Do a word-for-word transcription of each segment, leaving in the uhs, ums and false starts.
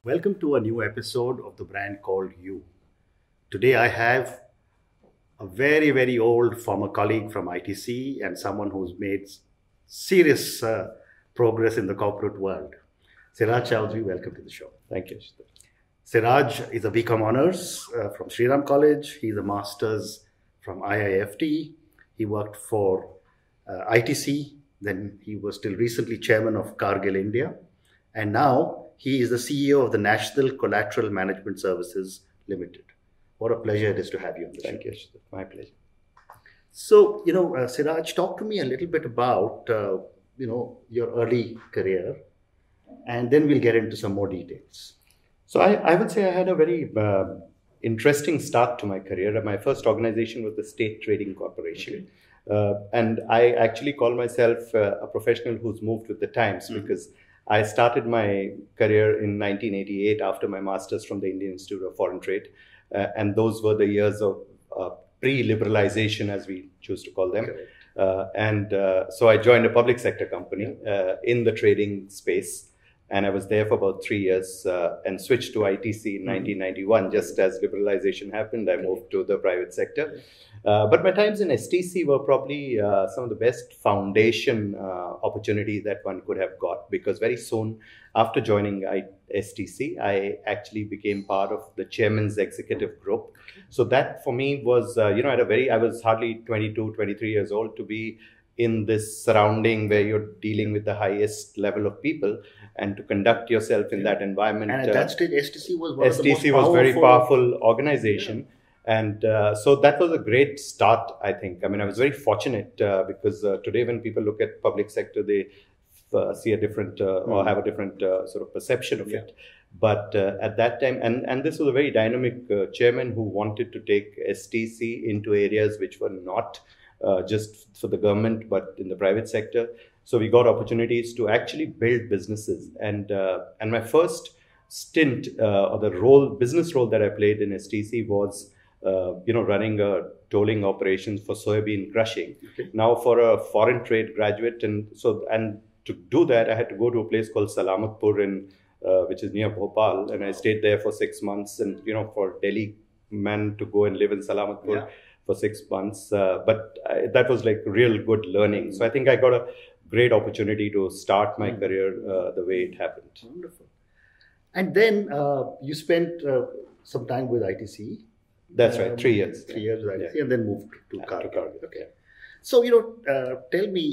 Welcome to a new episode of the brand called You. Today I have a very, very old former colleague from I T C and someone who's made serious uh, progress in the corporate world. Siraj Chowdhury, welcome to the show. Thank you. Siraj is a B Com Honours uh, from Sriram College. He's a Master's from I I F T. He worked for uh, I T C. Then he was till recently chairman of Cargill India. And now he is the C E O of the National Collateral Management Services Limited. What a pleasure it is to have you on the Thank show. you. My pleasure. So, you know, uh, Siraj, talk to me a little bit about, uh, you know, your early career, and then we'll get into some more details. So I, I would say I had a very uh, interesting start to my career. My first organization was the State Trading Corporation. Okay. Uh, and I actually call myself uh, a professional who's moved with the times mm-hmm. because I started my career in nineteen eighty-eight after my master's from the Indian Institute of Foreign Trade. Uh, and those were the years of uh, pre-liberalization, as we choose to call them. Okay. Uh, and uh, so I joined a public sector company uh, in the trading space. And I was there for about three years uh, and switched to I T C in mm-hmm. nineteen ninety-one. Just as liberalization happened, I moved to the private sector. Uh, but my times in S T C were probably uh, some of the best foundation uh, opportunities that one could have got, because very soon after joining S T C, I actually became part of the chairman's executive group. So that for me was, uh, you know, at a very, I was hardly twenty-two, twenty-three years old to be in this surrounding where you're dealing with the highest level of people and to conduct yourself in that environment. And at that uh, stage, S T C was one S T C of the most was powerful... very powerful organization. Yeah. And uh, so that was a great start, I think. I mean, I was very fortunate uh, because uh, today when people look at public sector, they uh, see a different uh, mm. or have a different uh, sort of perception of yeah. it. But uh, at that time, and, and this was a very dynamic uh, chairman who wanted to take S T C into areas which were not Uh, just for the government, but in the private sector. So we got opportunities to actually build businesses. And uh, and my first stint uh, or the role, business role that I played in S T C was, uh, you know, running a tolling operations for soybean crushing. Okay. Now for a foreign trade graduate, and so and to do that, I had to go to a place called Salamatpur in, uh, which is near Bhopal, and I stayed there for six months. And you know, for Delhi man to go and live in Salamatpur. Yeah. For six months, uh, but I, that was like real good learning. So I think I got a great opportunity to start my mm. career uh, the way it happened. Wonderful. And then uh, you spent uh, some time with I T C. That's um, right, three years. Three years with I T C, yeah. And then moved to yeah, Cargill. Cargill. Okay. So, you know, uh, tell me,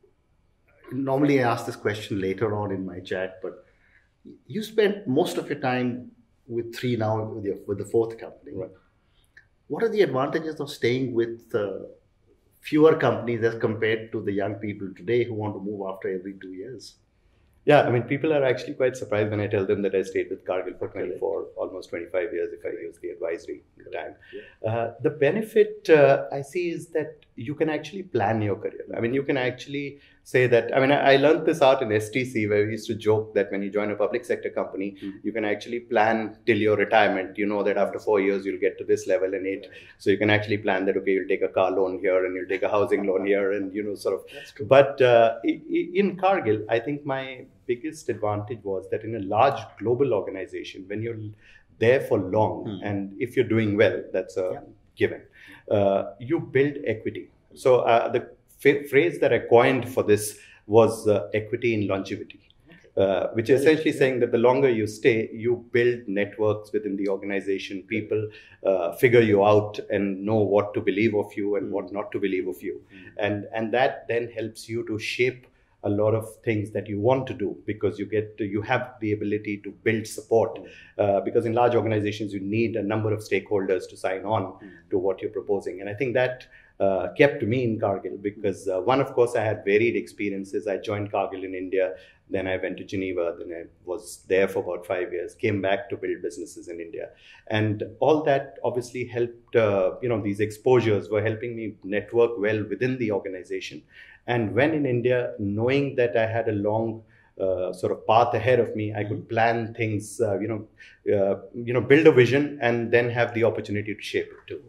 normally I ask this question later on in my chat, but you spent most of your time with three now, with, your, with the fourth company. Right. What are the advantages of staying with uh, fewer companies as compared to the young people today who want to move after every two years? Yeah, I mean, people are actually quite surprised when I tell them that I stayed with Cargill for twenty-four, almost twenty-five years if I use the advisory time. Yeah. Uh, the benefit uh, I see is that you can actually plan your career. I mean, you can actually say that, I mean, I, I learned this out in S T C where we used to joke that when you join a public sector company, mm-hmm. you can actually plan till your retirement. You know that after four years, you'll get to this level and eight. So you can actually plan that, okay, you'll take a car loan here and you'll take a housing loan here and, you know, sort of. That's true. But uh, in Cargill, I think my biggest advantage was that in a large global organization, when you're there for long mm. and if you're doing well, that's a yeah. given, uh, you build equity. So uh, the f- phrase that I coined for this was uh, equity in longevity, okay. uh, which is essentially yeah. saying that the longer you stay, you build networks within the organization. People uh, figure you out and know what to believe of you and mm. what not to believe of you. Mm. And, and that then helps you to shape a lot of things that you want to do, because you get to, you have the ability to build support uh, because in large organizations you need a number of stakeholders to sign on mm. to what you're proposing. And I think that uh, kept me in Cargill because uh, one, of course, I had varied experiences. I joined Cargill in India, then I went to Geneva, then I was there for about five years, came back to build businesses in India. And all that obviously helped, uh, you know, these exposures were helping me network well within the organization. And when in India, knowing that I had a long uh, sort of path ahead of me, I could plan things, uh, you know, uh, you know, build a vision and then have the opportunity to shape it too.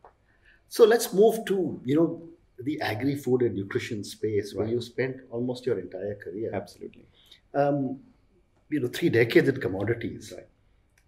So let's move to, you know, the agri-food and nutrition space where right. you spent almost your entire career. Absolutely. Um, you know, three decades in commodities. Right.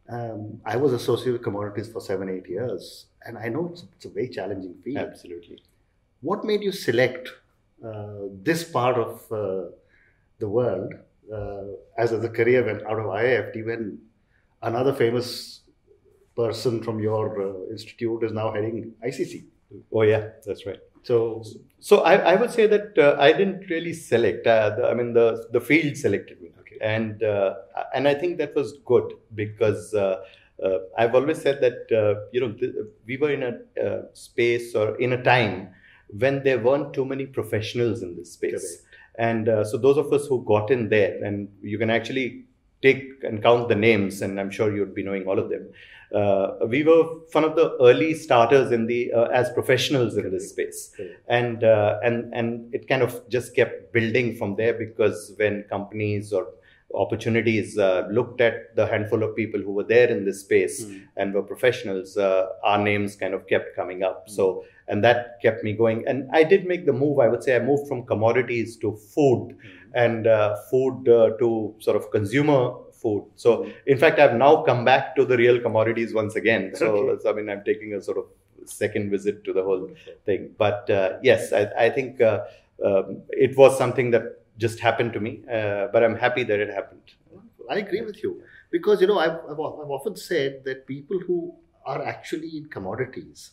Um, I was associated with commodities for seven, eight years, and I know it's, it's a very challenging field. Absolutely. What made you select uh, this part of uh, the world uh, as a career went out of I I F T when another famous person from your uh, institute is now heading I C C? Oh yeah, that's right. So, so I, I would say that uh, I didn't really select. Uh, the, I mean, the the field selected me, okay. and uh, and I think that was good because uh, uh, I've always said that uh, you know th- we were in a uh, space or in a time when there weren't too many professionals in this space, Correct. and uh, so those of us who got in there, and you can actually take and count the names, and I'm sure you'd be knowing all of them. Uh, we were one of the early starters in the uh, as professionals in this space, and uh, and and it kind of just kept building from there because when companies or opportunities uh, looked at the handful of people who were there in this space mm. and were professionals, uh, our names kind of kept coming up. Mm. So and that kept me going. And I did make the move. I would say I moved from commodities to food, mm. and uh, food uh, to sort of consumer food. So mm. in fact, I've now come back to the real commodities once again. So, okay. so I mean, I'm taking a sort of second visit to the whole thing. But uh, yes, I, I think uh, um, it was something that just happened to me, uh, but I'm happy that it happened. I agree with you because, you know, I've, I've, I've often said that people who are actually in commodities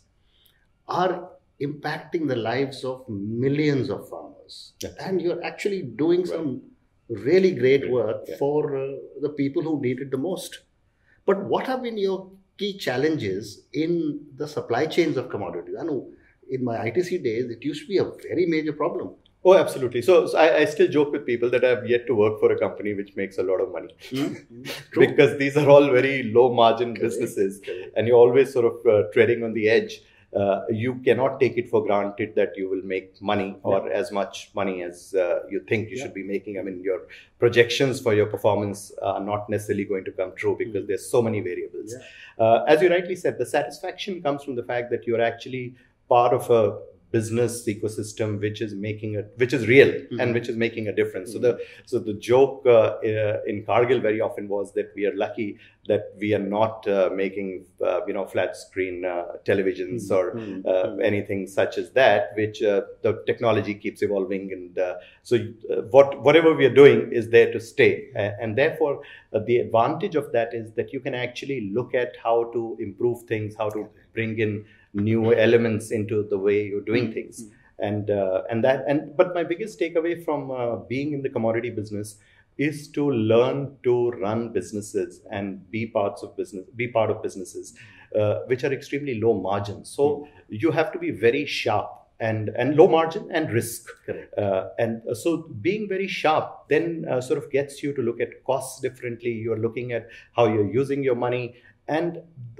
are impacting the lives of millions of farmers. That's and you're actually doing right. some really great work yeah. for uh, the people who need it the most. But what have been your key challenges in the supply chains of commodities? I know in my I T C days, it used to be a very major problem. Oh, absolutely. So, so I, I still joke with people that I've yet to work for a company which makes a lot of money. Mm-hmm. Because these are all very low margin Correct. businesses Correct. and you're always sort of uh, treading on the edge. Uh, you cannot take it for granted that you will make money or yeah. as much money as uh, you think you yeah. should be making. I mean, your projections for your performance are not necessarily going to come true because mm-hmm. there's so many variables. Yeah. Uh, as you rightly said, the satisfaction comes from the fact that you're actually part of a business ecosystem which is making a which is real mm-hmm. and which is making a difference. Mm-hmm. So the so the joke uh, uh, in Cargill very often was that we are lucky that we are not uh, making uh, you know flat screen uh, televisions mm-hmm. or uh, anything such as that, which uh, the technology keeps evolving, and uh, so uh, what whatever we are doing is there to stay, uh, and therefore uh, the advantage of that is that you can actually look at how to improve things, how to bring in new elements into the way you're doing things. Mm-hmm. And uh, and that and but my biggest takeaway from uh, being in the commodity business is to learn to run businesses and be parts of business, be part of businesses uh, which are extremely low margin. So mm-hmm. you have to be very sharp and and low margin and risk. Uh, and so being very sharp then uh, sort of gets you to look at costs differently. You're looking at how you're using your money. And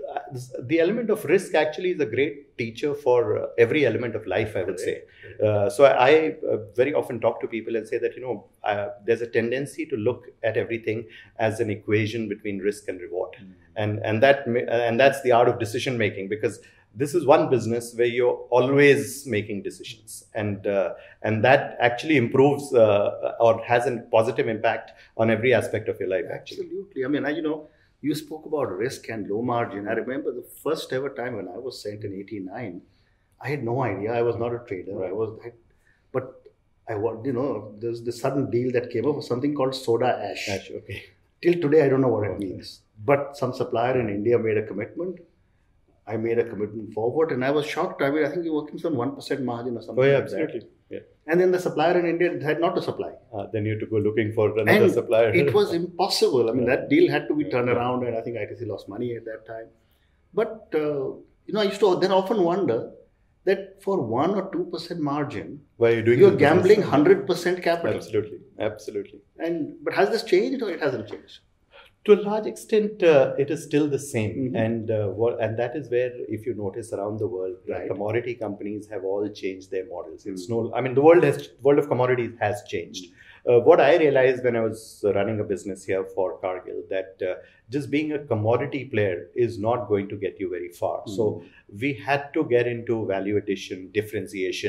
the element of risk actually is a great teacher for every element of life, I would say. Uh, so I uh, very often talk to people and say that, you know, uh, there's a tendency to look at everything as an equation between risk and reward. Mm-hmm. And, and, that, and that's the art of decision making, because this is one business where you're always making decisions. And, uh, and that actually improves uh, or has a positive impact on every aspect of your life, actually. Absolutely. I mean, I, you know, you spoke about risk and low margin. I remember the first ever time when I was sent in eighty-nine, I had no idea. I was not a trader. I was, I, but I want, you know, there's the sudden deal that came up with something called soda ash. Ash, okay. Till today, I don't know what it means. But some supplier in India made a commitment. I made a commitment forward, and I was shocked. I mean, I think you're working some one percent margin or something. Oh yeah, like absolutely. That. Yeah. And then the supplier in India had not to supply. Uh, then you had to go looking for another and supplier. It was impossible. I mean, yeah. that deal had to be turned yeah. around, and I think I T C lost money at that time. But, uh, you know, I used to then often wonder that for one or two percent margin, why are you doing you're gambling one hundred percent capital. Absolutely. Absolutely. And But has this changed or it hasn't changed? To a large extent, uh, it is still the same, mm-hmm. and uh, what, and that is where, if you notice around the world, right. commodity companies have all changed their models. Mm-hmm. It's no, I mean, the world has world of commodities has changed. Mm-hmm. Uh, what I realized when I was running a business here for Cargill, that uh, just being a commodity player is not going to get you very far. Mm-hmm. So we had to get into value addition, differentiation,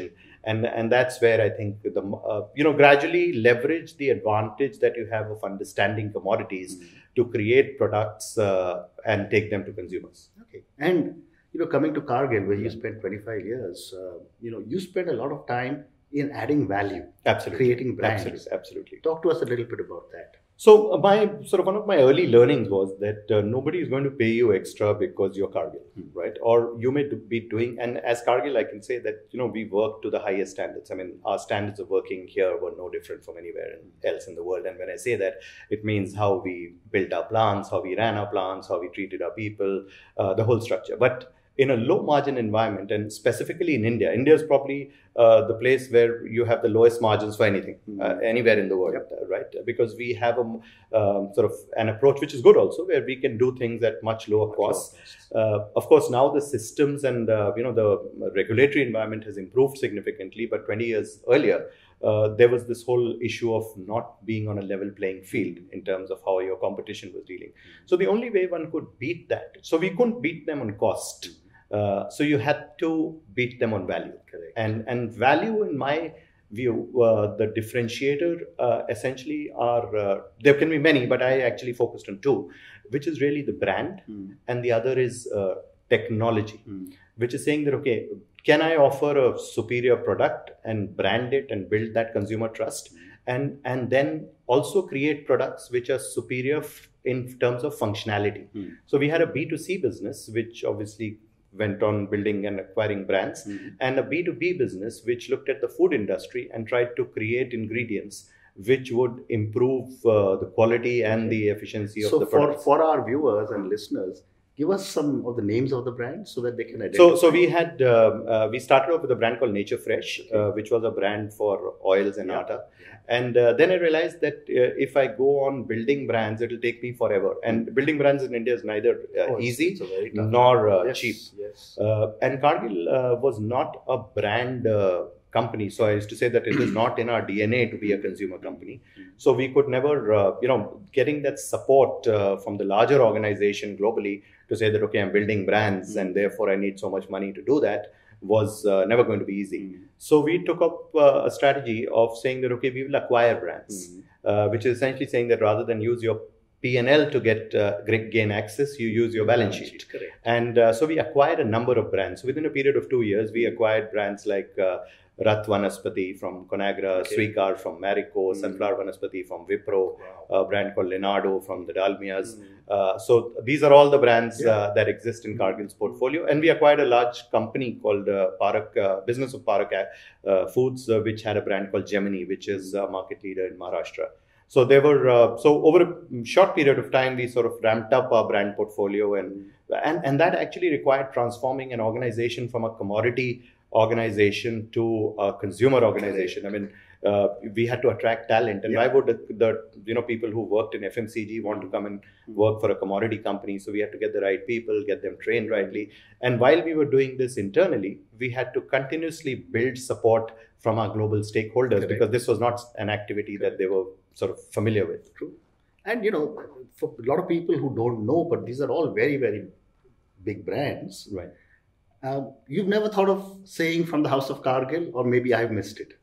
And, and that's where I think the, uh, you know, gradually leverage the advantage that you have of understanding commodities mm. to create products uh, and take them to consumers. Okay. And, you know, coming to Cargill, where you spent twenty-five years, uh, you know, you spent a lot of time in adding value. Absolutely. Creating brands. Absolutely. Absolutely. Talk to us a little bit about that. So uh, my sort of one of my early learnings was that uh, nobody is going to pay you extra because you're Cargill, hmm. right? Or you may do, be doing, and as Cargill, I can say that, you know, we work to the highest standards. I mean, our standards of working here were no different from anywhere else in the world. And when I say that, it means how we built our plants, how we ran our plants, how we treated our people, uh, the whole structure. But in a low margin environment, and specifically in India, India is probably uh, the place where you have the lowest margins for anything, uh, anywhere in the world, yep. uh, right? Because we have a um, sort of an approach which is good also, where we can do things at much lower much cost. Lower uh, of course, now the systems and uh, you know the regulatory environment has improved significantly, but twenty years earlier, uh, there was this whole issue of not being on a level playing field in terms of how your competition was dealing. Mm-hmm. So the only way one could beat that, so we couldn't beat them on cost. Uh, so you had to beat them on value. Correct. And and value, in my view, uh, the differentiator uh, essentially are, uh, there can be many, but I actually focused on two, which is really the brand mm. and the other is uh, technology, mm. which is saying that, okay, can I offer a superior product and brand it and build that consumer trust mm. and, and then also create products which are superior f- in terms of functionality. Mm. So we had a B two C business, which obviously went on building and acquiring brands, mm-hmm. and a B two B business which looked at the food industry and tried to create ingredients which would improve uh, the quality and the efficiency so of the for, products. So for our viewers and listeners, give us some of the names of the brands so that they can identify. So, so we had, uh, uh, we started off with a brand called Nature Fresh, okay. uh, which was a brand for oils and yeah. atta. And uh, then I realized that uh, if I go on building brands, it will take me forever. And building brands in India is neither uh, oh, easy nor uh, yes, cheap. Yes. Uh, and Cargill uh, was not a brand uh, company. So I used to say that it is not in our D N A to be a consumer company. So we could never, uh, you know, getting that support uh, from the larger organization globally to say that, okay, I'm building brands mm-hmm. and therefore I need so much money to do that, was uh, never going to be easy. Mm-hmm. So we took up uh, a strategy of saying that, okay, we will acquire brands, mm-hmm. uh, which is essentially saying that rather than use your P and L to get uh, gain access, you use your balance sheet. Correct. And uh, so we acquired a number of brands. So within a period of two years, we acquired brands like uh, Rath Vanaspati from Conagra, okay. Sweekar from Marico, mm. Sunflower Vanaspati from Wipro, wow. a brand called Leonardo from the Dalmias. Mm. Uh, so these are all the brands yeah. uh, that exist in Cargill's portfolio. And we acquired a large company called uh, Parak, uh, Business of Parak uh, Foods, uh, which had a brand called Gemini, which is a market leader in Maharashtra. So there were, uh, so over a short period of time, we sort of ramped up our brand portfolio, and, and, and that actually required transforming an organization from a commodity organization to a consumer organization. I mean, uh, we had to attract talent, and yeah. why would the, the you know people who worked in F M C G want to come and work for a commodity company? So we had to get the right people, get them trained rightly. And while we were doing this internally, we had to continuously build support from our global stakeholders. Correct. Because this was not an activity Correct. That they were sort of familiar with. True. And you know, for a lot of people who don't know, but these are all very, very big brands. Right. Um, you've never thought of saying from the House of Cargill, or maybe I've missed it?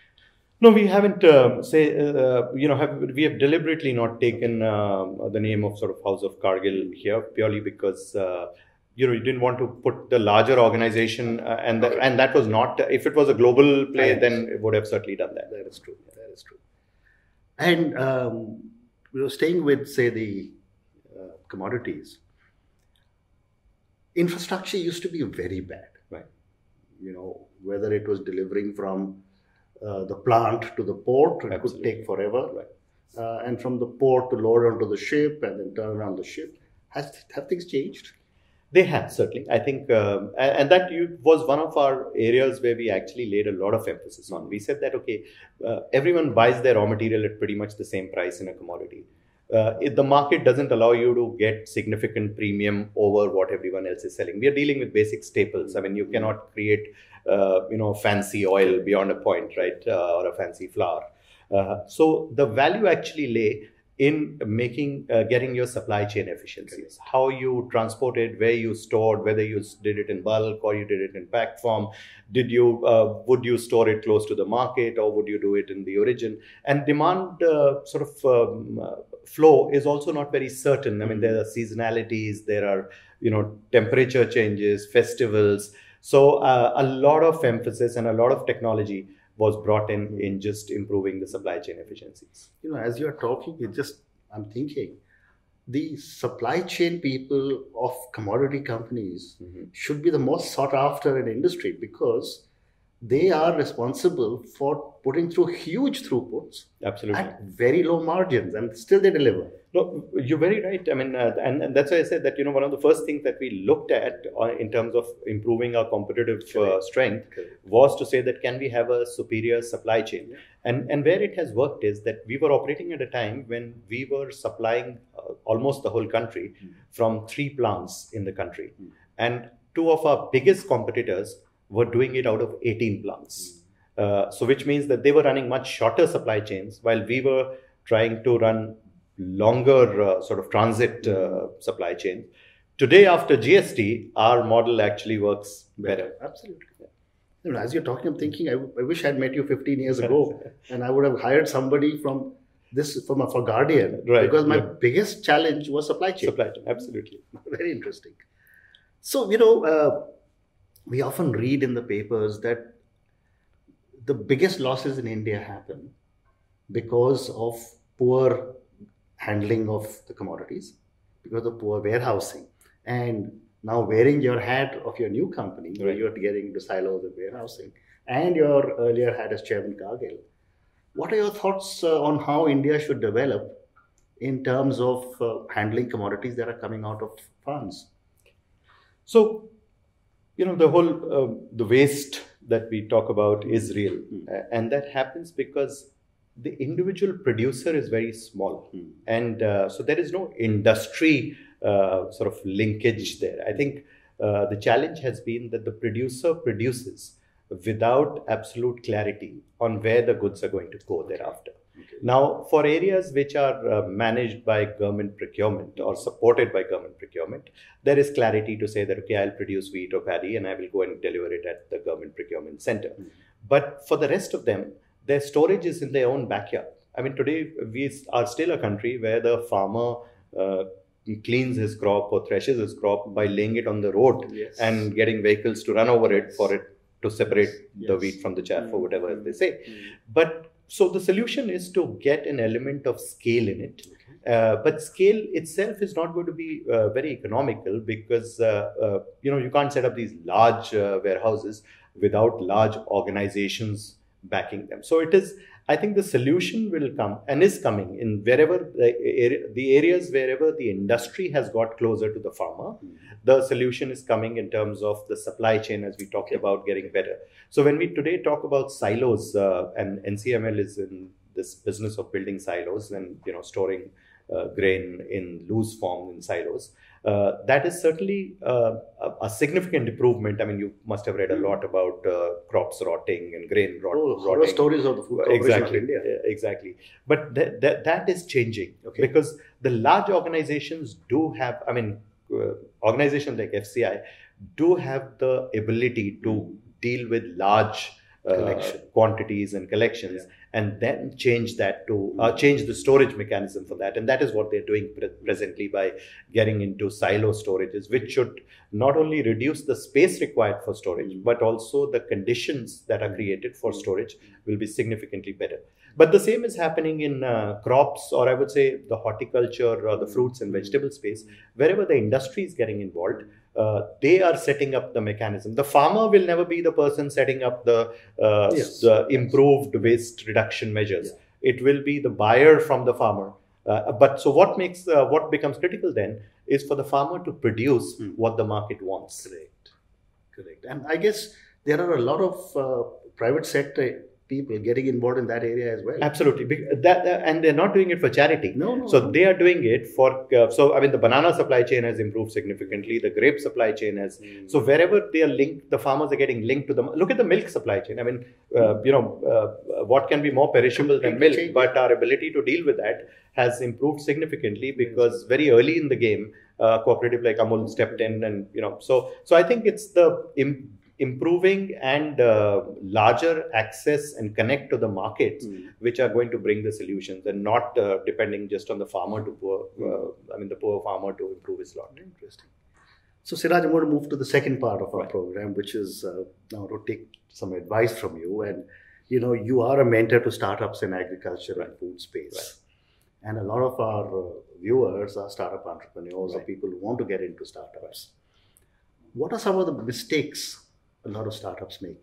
No, we haven't. Uh, say, uh, you know, have, we have deliberately not taken uh, the name of sort of House of Cargill here, purely because uh, you know you didn't want to put the larger organization, uh, and that, and that was not. If it was a global play, then it would have certainly done that. That is true. That is true. And um, you know, staying with say the uh, commodities. Infrastructure used to be very bad, right? You know, whether it was delivering from uh, the plant to the port, it Absolutely. Could take forever. Right. Uh, and from the port to load onto the ship and then turn around the ship. Has have things changed? They have, certainly. I think, um, and, and that was one of our areas where we actually laid a lot of emphasis on. We said that, okay, uh, everyone buys their raw material at pretty much the same price in a commodity. Uh, if the market doesn't allow you to get significant premium over what everyone else is selling. We are dealing with basic staples. I mean, you cannot create, uh, you know, fancy oil beyond a point, right? Uh, or a fancy flour. Uh, so the value actually lay in making, uh, getting your supply chain efficiencies, how you transported, where you stored, whether you did it in bulk or you did it in packed form. Did you, uh, would you store it close to the market or would you do it in the origin? And demand uh, sort of um, uh, flow is also not very certain. I mean, there are seasonalities, there are, you know, temperature changes, festivals. So uh, a lot of emphasis and a lot of technology was brought in in just improving the supply chain efficiencies. You know, as you're talking, it just, I'm thinking, the supply chain people of commodity companies mm-hmm. should be the most sought after in industry, because they are responsible for putting through huge throughputs Absolutely. At very low margins, and still they deliver. No, you're very right. I mean, uh, and, and that's why I said that, you know, one of the first things that we looked at uh, in terms of improving our competitive uh, strength Correct. was to say that can we have a superior supply chain? Yeah. And, and where it has worked is that we were operating at a time when we were supplying uh, almost the whole country mm. from three plants in the country. Mm. And two of our biggest competitors were doing it out of eighteen plants. Mm. Uh, so which means that they were running much shorter supply chains while we were trying to run longer uh, sort of transit uh, supply chain. Today, after G S T, our model actually works better. Absolutely. Yeah. You know, as you're talking, I'm thinking, I, I wish I'd met you fifteen years ago and I would have hired somebody from this, from a, for Guardian, right. because my yeah. biggest challenge was supply chain. Supply chain, absolutely. Very interesting. So, you know, uh, we often read in the papers that the biggest losses in India happen because of poor handling of the commodities, because of poor warehousing. And now wearing your hat of your new company, right. where you're getting into silos and warehousing, and your earlier hat as Chairman Cargill, what are your thoughts uh, on how India should develop in terms of uh, handling commodities that are coming out of farms? So, you know, the whole, uh, the waste that we talk about is real. Mm. Uh, and that happens because the individual producer is very small. Mm. And uh, so there is no industry uh, sort of linkage there. I think uh, the challenge has been that the producer produces without absolute clarity on where the goods are going to go thereafter. Okay. Now, for areas which are uh, managed by government procurement or supported by government procurement, there is clarity to say that, okay, I'll produce wheat or paddy and I will go and deliver it at the government procurement center. Mm-hmm. But for the rest of them, their storage is in their own backyard. I mean, today we are still a country where the farmer uh, cleans his crop or threshes his crop by laying it on the road yes. and getting vehicles to run over it for it to separate yes. the wheat from the chaff mm-hmm. or whatever mm-hmm. they say. Mm-hmm. But so the solution is to get an element of scale in it. Okay. Uh, but scale itself is not going to be uh, very economical because, uh, uh, you know, you can't set up these large uh, warehouses without large organizations backing them. So it is, I think the solution will come and is coming in wherever the, area, the areas wherever the industry has got closer to the farmer. Mm-hmm. The solution is coming in terms of the supply chain, as we talked about, getting better. So when we today talk about silos, uh, and N C M L is in this business of building silos and, you know, storing uh, grain in loose form in silos, uh, that is certainly uh, a, a significant improvement. I mean, you must have read a lot about uh, crops rotting and grain rot, oh, rotting. Horror stories of the food corporation exactly, of India. Exactly. But th- th- that is changing okay. because the large organizations do have, I mean, uh, organizations like F C I do have the ability to deal with large uh, quantities and collections yeah. and then change that to uh, change the storage mechanism for that. And that is what they're doing pre- presently by getting into silo storages, which should not only reduce the space required for storage, mm-hmm. but also the conditions that are created for storage will be significantly better. But the same is happening in uh, crops, or I would say the horticulture or the fruits and vegetable space. Wherever the industry is getting involved, uh, they are setting up the mechanism. The farmer will never be the person setting up the, uh, yes. the improved waste reduction measures. Yeah. It will be the buyer from the farmer. Uh, but so what makes uh, what becomes critical then is for the farmer to produce mm. what the market wants. Correct. Correct. And I guess there are a lot of uh, private sector people getting involved in that area as well. Absolutely. Bec- That, that- and they're not doing it for charity. No, no. So no. they are doing it for, uh, so I mean, the banana supply chain has improved significantly. The grape supply chain has, Mm. so wherever they are linked, the farmers are getting linked to them. Look at the milk supply chain. I mean, uh, you know, uh, what can be more perishable than milk? Change. But our ability to deal with that has improved significantly because very early in the game, uh, cooperative like Amul stepped in, and you know, so so I think it's the im- improving and uh, larger access and connect to the markets Mm. which are going to bring the solutions, and not uh, depending just on the farmer to poor, uh, I mean, the poor farmer to improve his lot. Interesting. So, Siraj, I'm going to move to the second part of our Right. program, which is uh, now to take some advice from you. And, you know, you are a mentor to startups in agriculture and food space. Right. And a lot of our uh, viewers are startup entrepreneurs or Right. people who want to get into startups. What are some of the mistakes a lot of startups make?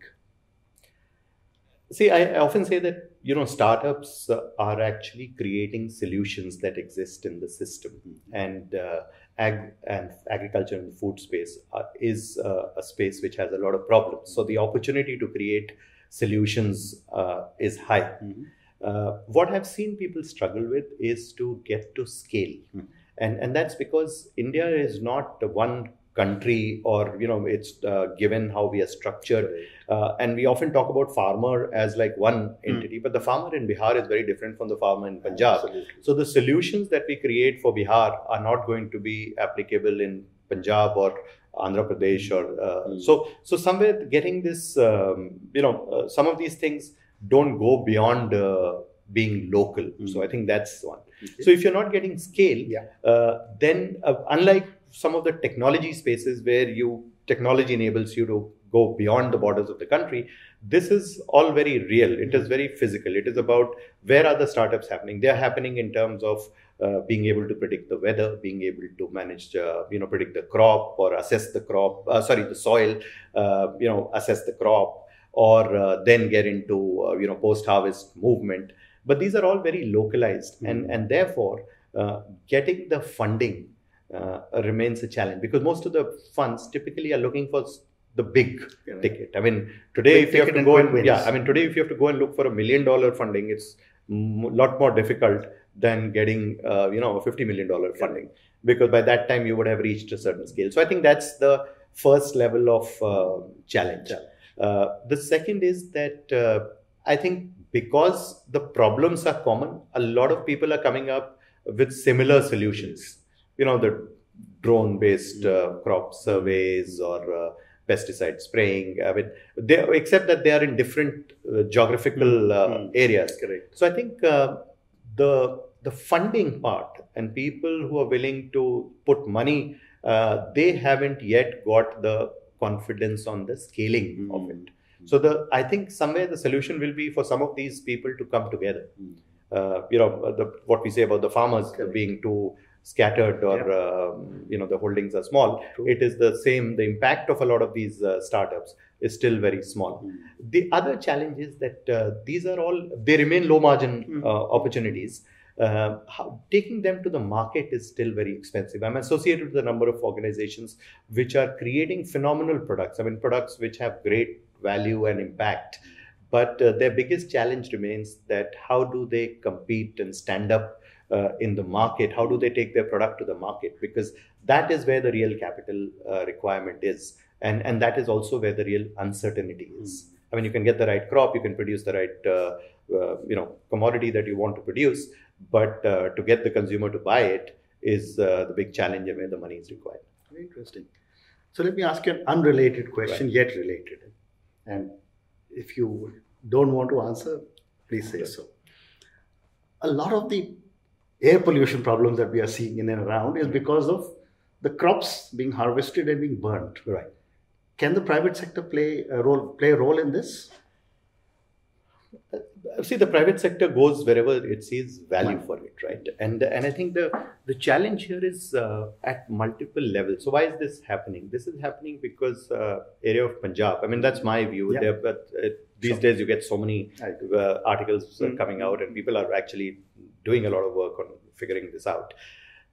See, I, I often say that, you know, startups uh, are actually creating solutions that exist in the system. And uh, ag and agriculture and food space uh, is uh, a space which has a lot of problems. So the opportunity to create solutions uh, is high. Mhm. Uh, what I've seen people struggle with is to get to scale. Mhm. And, and that's because India is not one country, or, you know, it's uh, given how we are structured. Uh, and we often talk about farmer as like one entity, but the farmer in Bihar is very different from the farmer in Punjab. Absolutely. So the solutions that we create for Bihar are not going to be applicable in Punjab or Andhra Pradesh, or uh, Mm. so so somewhere getting this, um, you know, uh, some of these things don't go beyond uh, being local. Mm. So I think that's one. Okay. So if you're not getting scale, Yeah. uh, then uh, unlike some of the technology spaces where you technology enables you to go beyond the borders of the country, this is all very real. It is very physical. It is about where are the startups happening. They are happening in terms of uh, being able to predict the weather, being able to manage, uh, you know, predict the crop or assess the crop, uh, sorry, the soil, uh, you know, assess the crop, or uh, then get into, uh, you know, post-harvest movement. But these are all very localized, Mm. and, and therefore uh, getting the funding uh, remains a challenge, because most of the funds typically are looking for s- the big Yeah, right. ticket. I mean, today Big if you have ticket to and go quick and wins. yeah, I mean, today if you have to go and look for a million dollar funding, it's a lot more difficult than getting uh, you know, a fifty million dollar funding, because by that time you would have reached a certain scale. So I think that's the first level of uh, challenge. Uh, the second is that uh, I think because the problems are common, a lot of people are coming up with similar solutions. You know, the drone-based uh, crop surveys or uh, pesticide spraying. I mean, they, except that they are in different uh, geographical uh, Mm. areas. Correct. So I think uh, the the funding part and people who are willing to put money, uh, they haven't yet got the confidence on the scaling of Mm. it. So the I think somewhere the solution will be for some of these people to come together. Mm. Uh, you know, the, what we say about the farmers Correct. being too scattered, or um, you know, the holdings are small. True. It is the same. The impact of a lot of these uh, startups is still very small. Mm. The other challenge is that uh, these are all, they remain low margin Mm. uh, opportunities. Uh, how, taking them to the market is still very expensive. I'm associated with a number of organizations which are creating phenomenal products. I mean, products which have great value and impact. But uh, their biggest challenge remains that how do they compete and stand up uh, in the market? How do they take their product to the market? Because that is where the real capital uh, requirement is. And, and that is also where the real uncertainty is. I mean, you can get the right crop, you can produce the right uh, uh, you know, commodity that you want to produce, but uh, to get the consumer to buy it is uh, the big challenge and where the money is required. Very interesting. So let me ask you an unrelated question, yet related. And if you don't want to answer, please say so. A lot of the air pollution problems that we are seeing in and around is because of the crops being harvested and being burnt. Right. Can the private sector play a role, play a role in this? See, the private sector goes wherever it sees value Right. for it, right? And and I think the the challenge here is uh, at multiple levels. So why is this happening? This is happening because uh, area of Punjab. I mean, that's my view. Yeah. There, but uh, these Sure. days you get so many I agree. uh, articles uh, Mm. coming out, and people are actually doing a lot of work on figuring this out.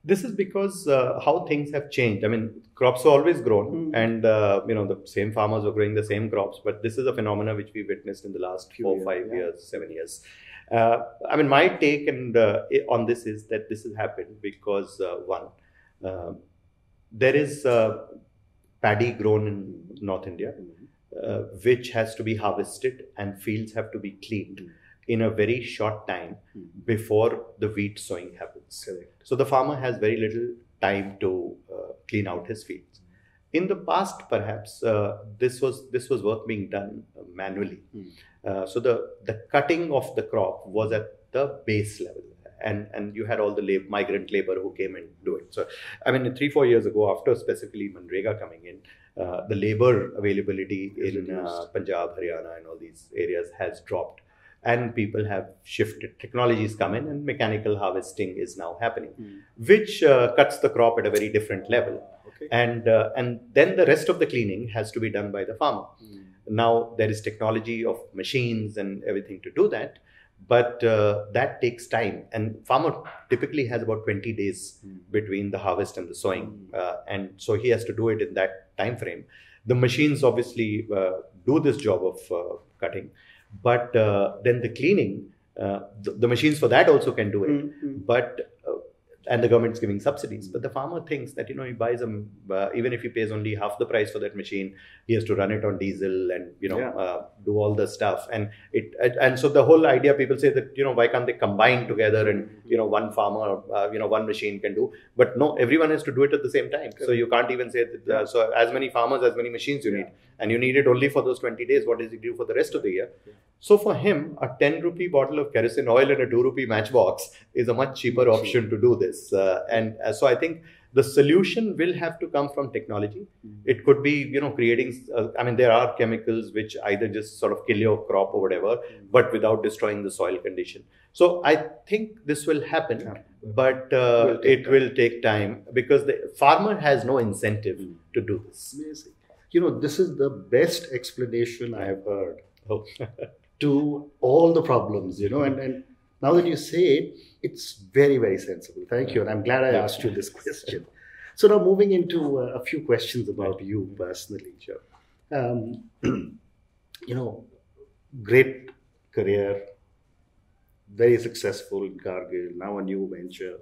This is because uh, how things have changed. I mean, crops were always grown, mm. and uh, you know the same farmers were growing the same crops. But this is a phenomenon which we witnessed in the last Few four, years, five yeah. years, seven years. Uh, I mean, my take and uh, on this is that this has happened because uh, one, uh, there is uh, paddy grown in North India, uh, which has to be harvested, and fields have to be cleaned in a very short time before the wheat sowing happens. Correct. So the farmer has very little time to uh, clean out his fields. In the past, perhaps uh, this was this was work being done uh, manually. Mm. Uh, so the the cutting of the crop was at the base level, and and you had all the lab, migrant labor who came and do it. So I mean, three four years ago, after specifically Manrega coming in, uh, the labor availability in uh, Punjab, Haryana, and all these areas has dropped. And people have shifted. Technologies come in, and mechanical harvesting is now happening, mm. which uh, cuts the crop at a very different level. Okay. And uh, and then the rest of the cleaning has to be done by the farmer. Mm. Now there is technology of machines and everything to do that, but uh, that takes time. And farmer typically has about twenty days mm. between the harvest and the sowing, mm. uh, and so he has to do it in that time frame. The machines obviously uh, do this job of uh, cutting. But uh, then the cleaning, uh, the, the machines for that also can do it. Mm-hmm. But uh, and the government's giving subsidies. But the farmer thinks that, you know, he buys them, uh, even if he pays only half the price for that machine, he has to run it on diesel and, you know, yeah. uh, do all the stuff. And it and so the whole idea, people say that, you know, why can't they combine together and, you know, one farmer, uh, you know, one machine can do. But no, everyone has to do it at the same time. So you can't even say that, uh, so as many farmers, as many machines you yeah. need. And you need it only for those twenty days. What does he do for the rest of the year? Yeah. So for him, a ten rupee bottle of kerosene oil and a two rupee matchbox is a much cheaper option to do this. Uh, and uh, so I think the solution will have to come from technology. Mm. It could be, you know, creating, uh, I mean, there are chemicals which either just sort of kill your crop or whatever, mm. but without destroying the soil condition. So I think this will happen, yeah. but uh, will it time. will take time because the farmer has no incentive mm. to do this. Amazing. You know, this is the best explanation I have heard oh. to all the problems, you know, and, and now that you say it, it's very, very sensible. Thank you. And I'm glad I asked you this question. So now moving into uh, a few questions about you personally. Sure. Um, you know, great career, very successful in Cargill, now a new venture.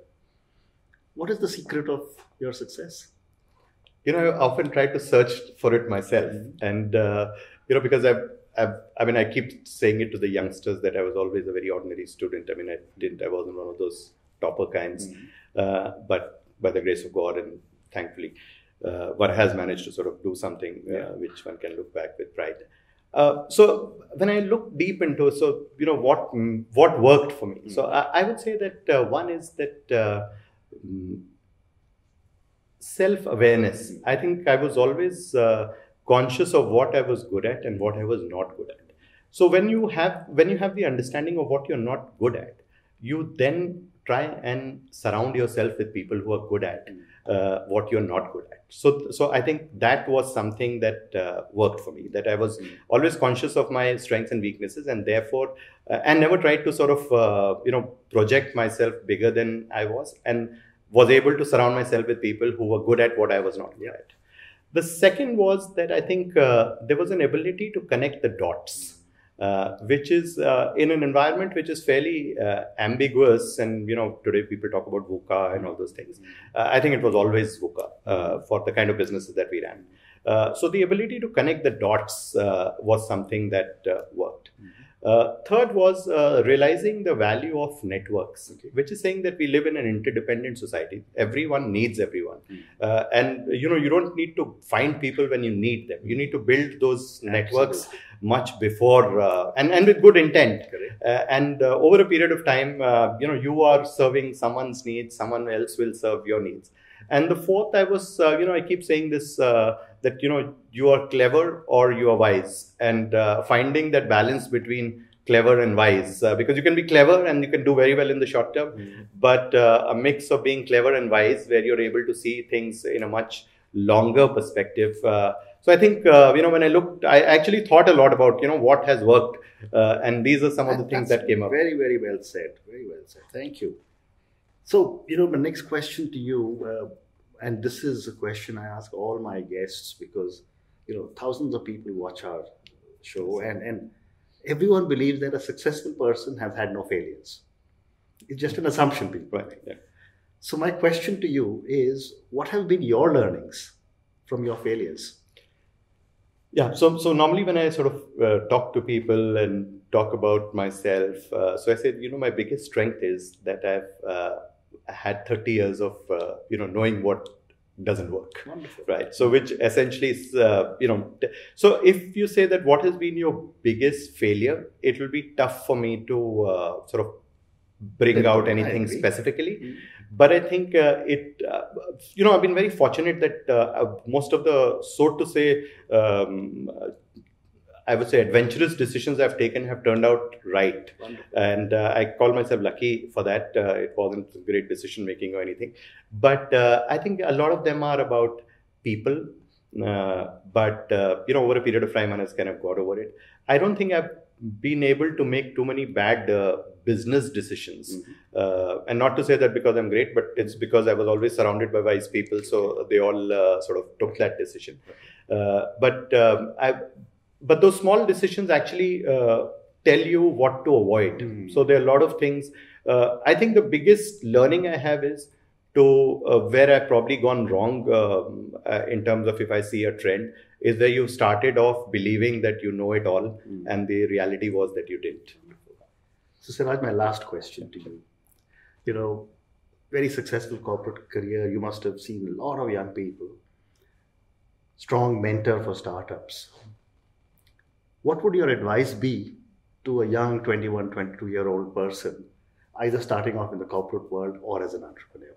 What is the secret of your success? You know, I often try to search for it myself. Mm-hmm. And, uh, you know, because I've, I've, I mean, I keep saying it to the youngsters that I was always a very ordinary student. I mean, I didn't, I wasn't one of those topper kinds. Mm-hmm. uh, but by the grace of God and thankfully, uh, one has managed to sort of do something uh, yeah. which one can look back with pride. Uh, so when I look deep into, so, you know, what, what worked for me? Mm-hmm. So I, I would say that uh, one is that, uh, self-awareness. I think I was always uh, conscious of what I was good at and what I was not good at. So when you have when you have the understanding of what you're not good at, you then try and surround yourself with people who are good at uh, what you're not good at. So so I think that was something that uh, worked for me. That I was always conscious of my strengths and weaknesses, and therefore uh, and never tried to sort of uh, you know project myself bigger than I was, and was able to surround myself with people who were good at what I was not good at. The second was that I think uh, there was an ability to connect the dots, uh, which is uh, in an environment which is fairly uh, ambiguous. And, you know, today people talk about VUCA and all those things. Uh, I think it was always VUCA uh, for the kind of businesses that we ran. Uh, so the ability to connect the dots uh, was something that uh, worked. Uh, third was uh, realizing the value of networks, okay. which is saying that we live in an interdependent society. Everyone needs everyone. Mm. Uh, and, you know, you don't need to find people when you need them. You need to build those Absolutely. networks much before, uh, and, and with good intent. Uh, and uh, over a period of time, uh, you know, you are serving someone's needs, someone else will serve your needs. And the fourth, I was, uh, you know, I keep saying this, uh, that, you know, you are clever or you are wise, and uh, finding that balance between clever and wise, uh, because you can be clever and you can do very well in the short term, mm-hmm. but uh, a mix of being clever and wise where you're able to see things in a much longer perspective. Uh, so I think, uh, you know, when I looked, I actually thought a lot about, you know, what has worked. Uh, and these are some of the things that came up. Very, very well said. Very well said. Thank you. So, you know, the next question to you, uh, and this is a question I ask all my guests because, you know, thousands of people watch our show, and, and everyone believes that a successful person has had no failures. It's just an assumption, people. Right. Yeah. So my question to you is, what have been your learnings from your failures? Yeah, so so normally when I sort of uh, talk to people and talk about myself, uh, so I said, you know, my biggest strength is that I've uh, had thirty years of, uh, you know, knowing what doesn't work. Wonderful. Right. So which essentially is, uh, you know, t- so if you say that what has been your biggest failure, it will be tough for me to uh, sort of bring out anything specifically. Mm-hmm. But I think uh, it, uh, you know, I've been very fortunate that uh, most of the, so to say, um, I would say adventurous decisions I've taken have turned out right. Wonderful. And uh, I call myself lucky for that. Uh, it wasn't great decision making or anything. But uh, I think a lot of them are about people. Uh, but, uh, you know, over a period of time, one has kind of got over it. I don't think I've been able to make too many bad uh, business decisions. Mm-hmm. Uh, and not to say that because I'm great, but it's because I was always surrounded by wise people. So they all uh, sort of took that decision. Uh, but um, I, but those small decisions actually uh, tell you what to avoid. Mm-hmm. So there are a lot of things. Uh, I think the biggest learning I have is to uh, where I've probably gone wrong um, uh, in terms of if I see a trend, is where you started off believing that you know it all, mm. and the reality was that you didn't. So Siraj, my last question to you. You know, very successful corporate career, you must have seen a lot of young people, strong mentor for startups. What would your advice be to a young twenty-one, twenty-two year old person, either starting off in the corporate world or as an entrepreneur?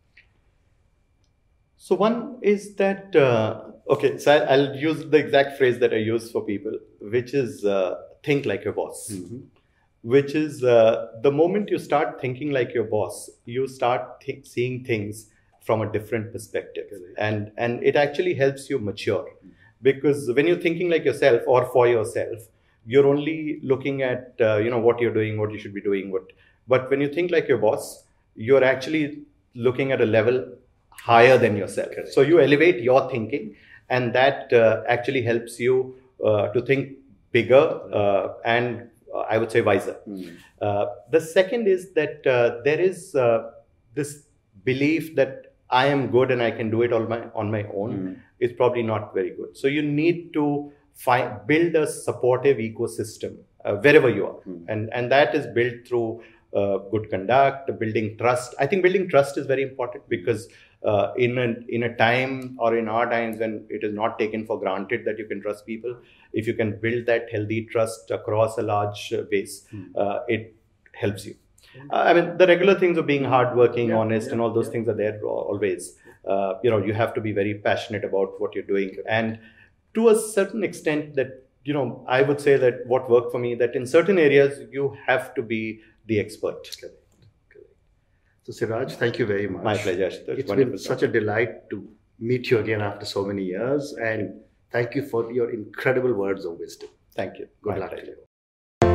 So one is that, uh, okay, so I'll use the exact phrase that I use for people, which is uh, think like your boss. Mm-hmm. Which is uh, the moment you start thinking like your boss, you start th- seeing things from a different perspective. Right. And, and it actually helps you mature. Mm-hmm. Because when you're thinking like yourself or for yourself, you're only looking at, uh, you know, what you're doing, what you should be doing. What, but when you think like your boss, you're actually looking at a level higher than yourself. Okay. So you elevate your thinking, and that uh, actually helps you uh, to think bigger uh, and uh, I would say wiser. Mm. Uh, the second is that uh, there is uh, this belief that I am good and I can do it all my, on my own. Mm. Is probably not very good. So you need to find, build a supportive ecosystem uh, wherever you are. Mm. And, and that is built through uh, good conduct, building trust. I think building trust is very important because Uh, in a in a time or in our times when it is not taken for granted that you can trust people, if you can build that healthy trust across a large uh, base, mm. uh, it helps you. Uh, I mean, the regular things of being hardworking, yeah, honest, yeah, and all those yeah. things are there always. Uh, you know, you have to be very passionate about what you're doing, and to a certain extent, that you know, I would say that what worked for me, that in certain areas you have to be the expert. So Siraj, thank you very much. My pleasure. It's been such a delight to meet you again after so many years, and thank you for your incredible words of wisdom. Thank you. Good My luck pleasure. to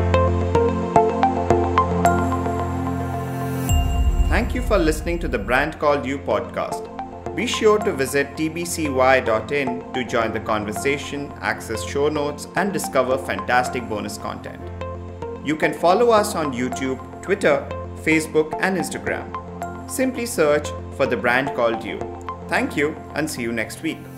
you. Thank you for listening to the Brand Called You podcast. Be sure to visit t b c y dot in to join the conversation, access show notes, and discover fantastic bonus content. You can follow us on YouTube, Twitter, Facebook, and Instagram. Simply search for The Brand Called You. Thank you, and see you next week.